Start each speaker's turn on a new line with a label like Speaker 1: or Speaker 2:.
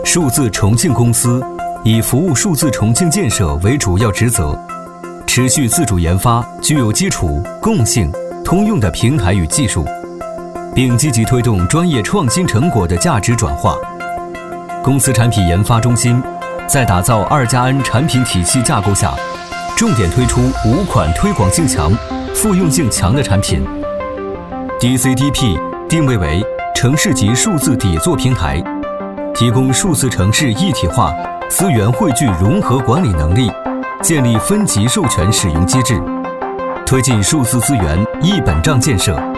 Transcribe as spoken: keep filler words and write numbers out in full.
Speaker 1: 数字重庆公司以服务数字重庆建设为主要职责，持续自主研发具有基础、共性、通用的平台与技术，并积极推动专业创新成果的价值转化。公司产品研发中心在打造二加 N 产品体系架构下，重点推出五款推广性强、复用性强的产品。D C D P 定位为城市级数字底座平台，提供数字城市一体化、资源汇聚融合管理能力，建立分级授权使用机制，推进数字资源一本账建设。